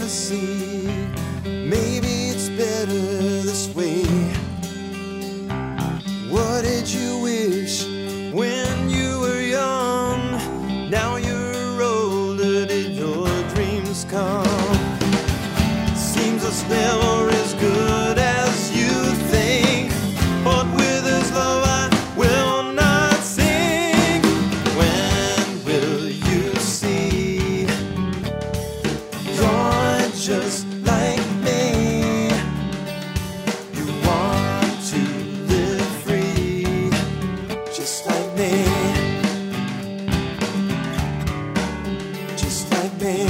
see. Maybe it's better this way. What did you wish when you were young? Now you're older, did your dreams come? Seems it's never as good as you think, but with his love I will not sing. When will you see you're just like me? You want to live free, just like me, just like me.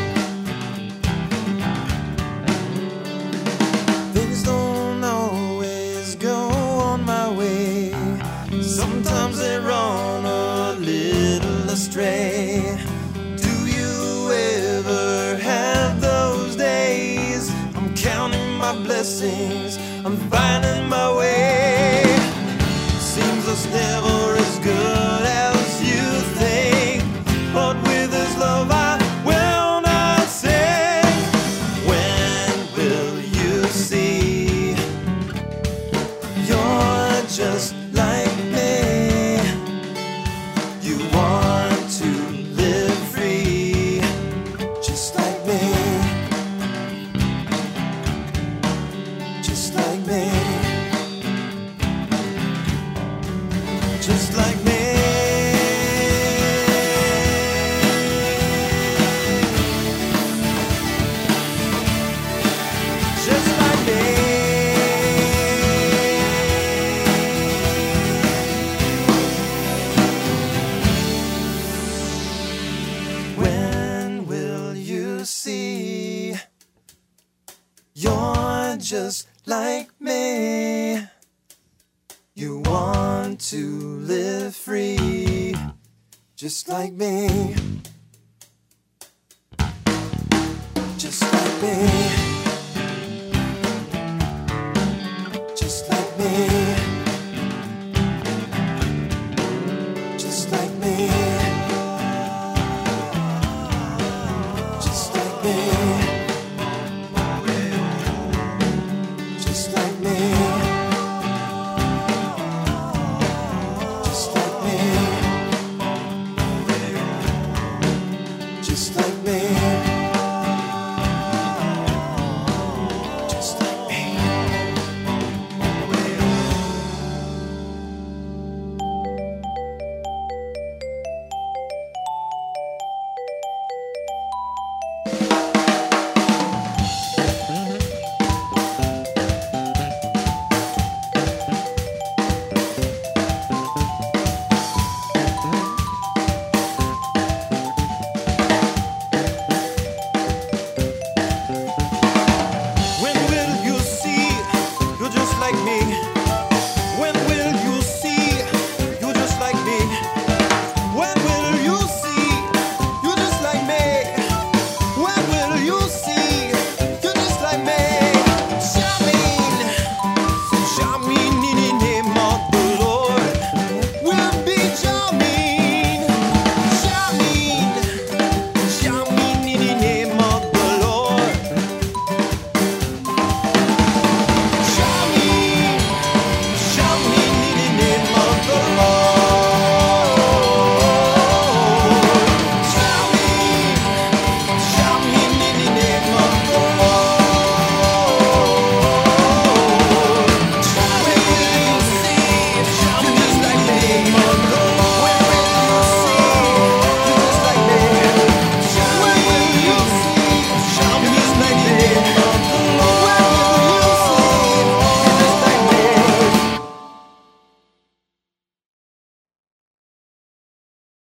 Things don't always go on my way. Sometimes they run a little astray. Do you ever have those days? I'm counting my blessings, I'm finding my way. Seems it's never as good as you think, but with his love I will not sing. When will you see you're just like me? You want to live free, just like me, just like me, just like me. Just like me. When will you see you're just like me? You want to live free, just like me, just like me, just like me, just like me, just like me.